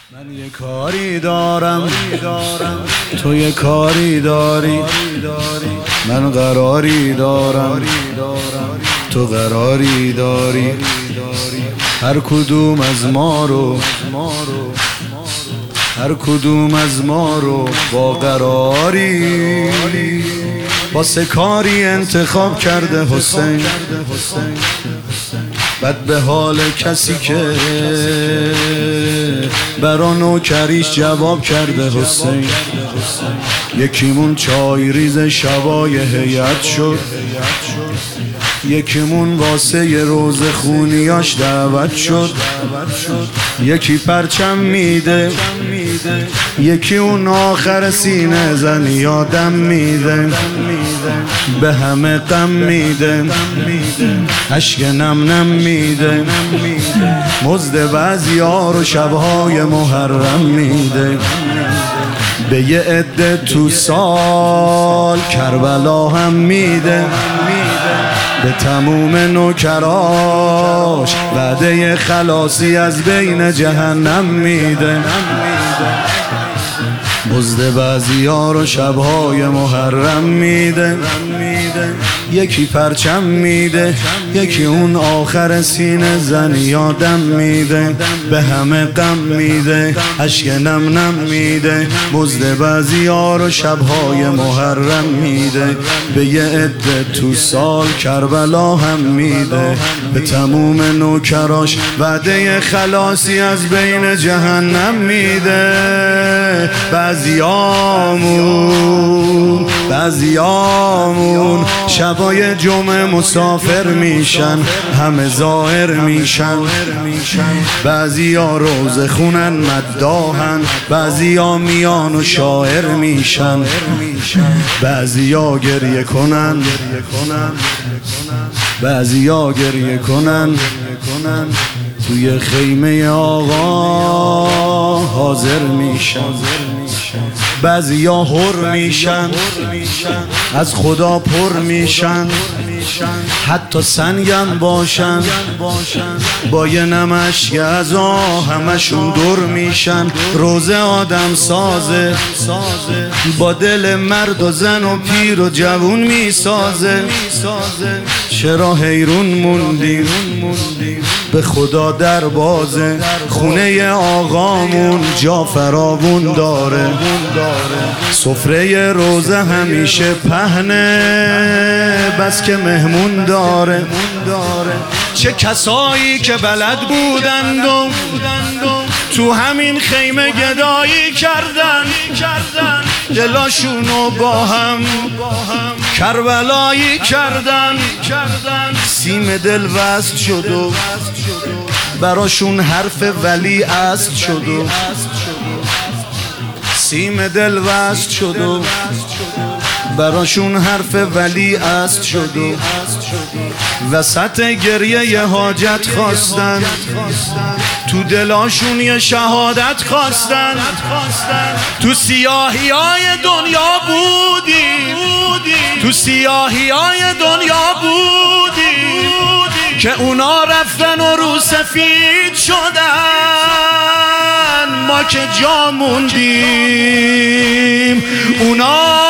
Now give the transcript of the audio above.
من یه کاری دارم تو یه کاری داری، من قراری دارم تو قراری داری. هر کدوم از ما رو با قراری واسه کاری انتخاب کرده حسین. بد به حال کسی که برا نوکریش جواب کرده حسین. یکیمون چای ریز شبای هیئت شد، یکیمون واسه ی روز خونیاش دعوت شد. یکی پرچم میده، یکی اون آخر سینه زن یادم میده. به همه غم میده، اشک نم نم میده. مزد بعضیا رو شبهای محرم میده. به یه عده تو سال کربلا هم میده. به تموم نوکراش وعده خلاصی از بین جهنم میده. مزد بعضیا رو شبهای محرم میده. یکی پرچم میده، یکی اون آخر سینه زن یادم میده. به همه غم میده، اشک نم نم میده. مزد بعضیا رو شبهای محرم میده. به یه عده تو سال کربلا هم میده. به تموم نوکراش وعده خلاصی از بین جهنم میده. بعضیامون شبای جمعه مسافر میشن، همه ظاهر میشن. بعضیا روزه خونن مداحن، بعضیا میان و شاعر میشن. بعضیا گریه کنن، بعضیا گریه کنن. توی خیمه آقا حاضر میشن. بعضیا حر میشن، از خدا پر میشن. حتی سنگم باشن، با یه نمش یزا همشون دور میشن. روزه آدم سازه، با دل مرد و زن و پیر و جوون میسازه. چرا حیرون موندیم، به خدا در بازه. خونه آقامون جا فراوون داره، سفره روزه همیشه پهنه، بس که مهمون داره. چه کسایی که بلد بودند و تو همین خیمه گدایی کردن، دلاشونو با هم کربلایی کردن. سیم دل وصل شد و براشون حرف ولی اصل شد و سیم دل وصل شد و براشون حرف ولی اصل شد و وسط گریه یه حاجت خواستن، تو دلاشون یه شهادت خواستن. تو سیاهی های دنیا بودی، تو سیاهی های دنیا بودی که اونا رفتن و رو سفید شدن. ما که جا موندیم، اونا